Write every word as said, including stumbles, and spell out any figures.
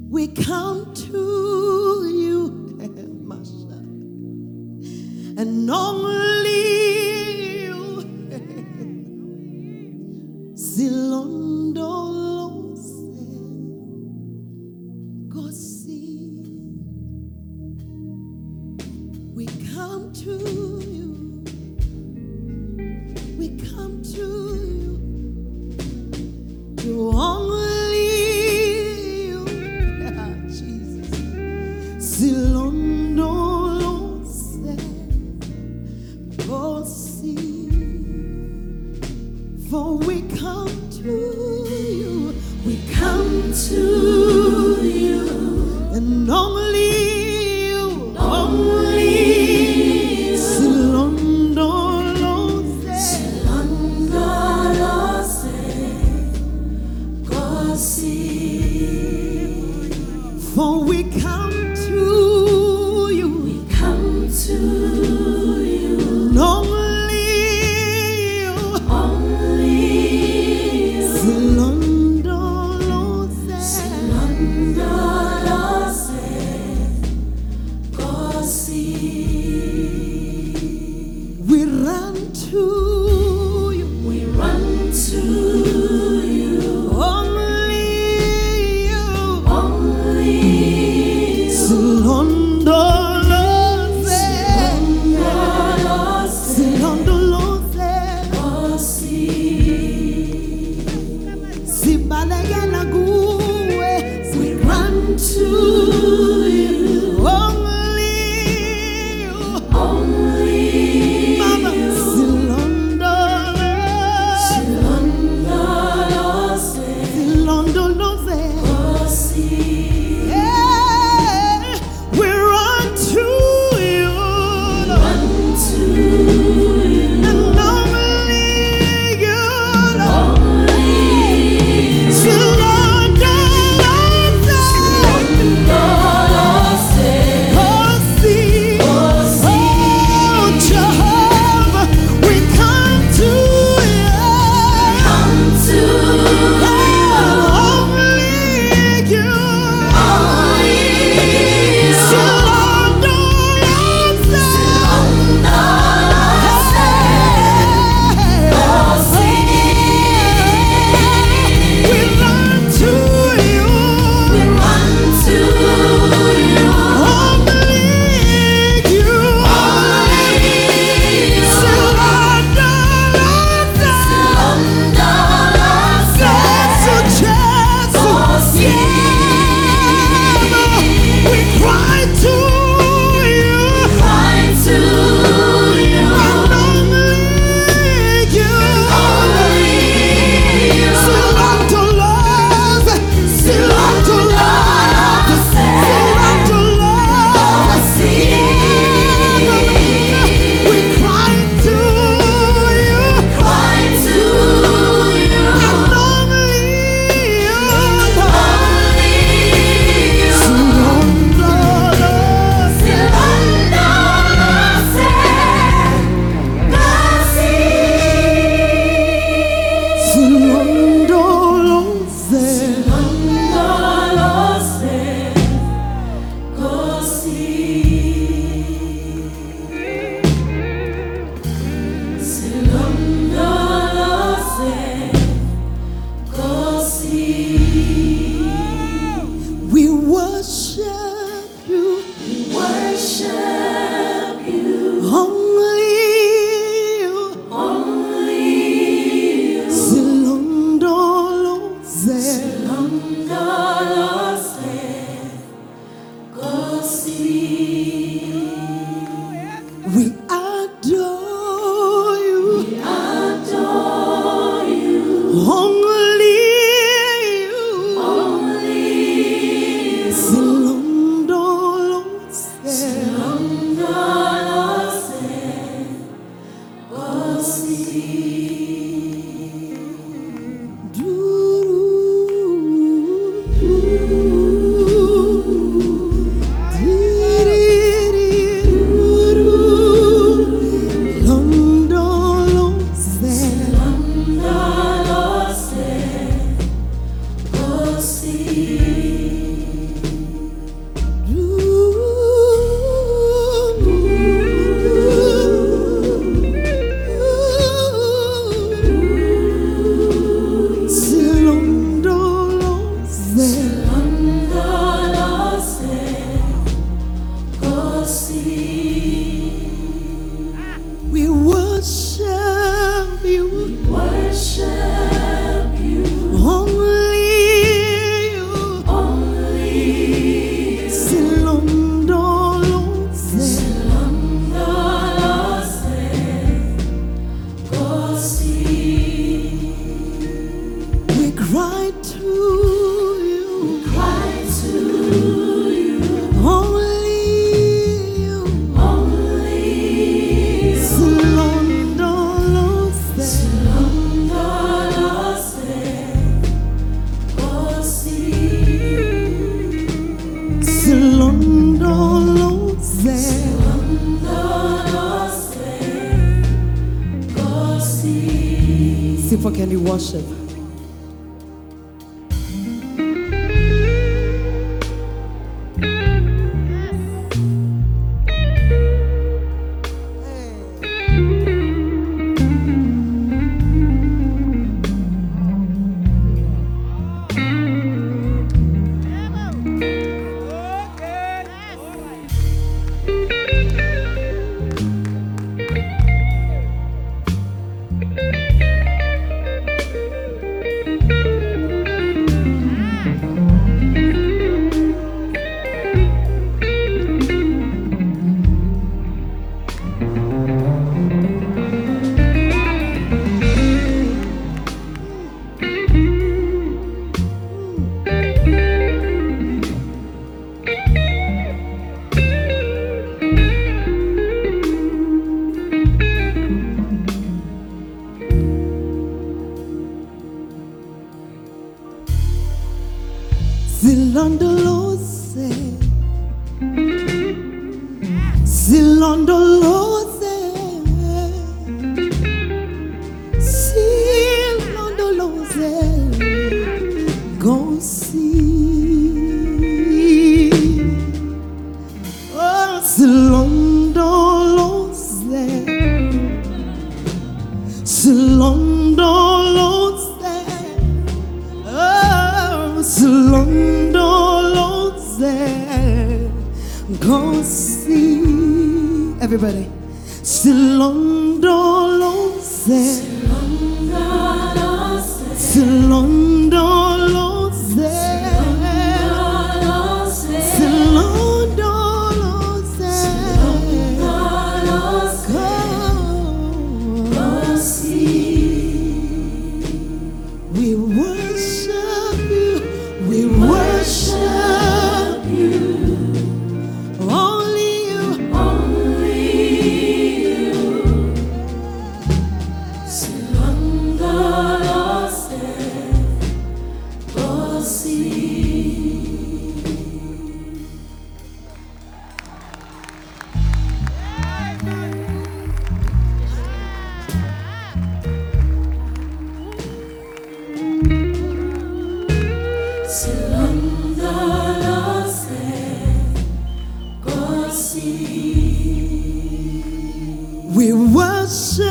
We come to you, Masha, and only you. Silondolose, Gosi. We come to you. We come to you. You only you, Jesus. Silondolose, Gosi. For we come to you, we come to you, and only you, only you. Silondolose, Silondolose, Gosi. For we come to you, we come to you, and only we run to you. We run to you. Only you. Only you. Silondolose. Silondolose. Silondolose. Gosi. Sibalegana guwe. We run to you. Only you. Only Mama. Silondolose. Silondolose. Silondolose. Gosi. Yeah. We beautiful can you worship? Zilondoloze, Zilondoloze, Zilondoloze, go see. Oh, Zilondoloze, Zilondoloze, oh, Zilondoloze, go see. Everybody, Zilondoloze, Zilondoloze, Zilondoloze, go see. We worship you, we worship you. Only you, only you. Zilondoloze, go see. Zilondoloze, go see. We worship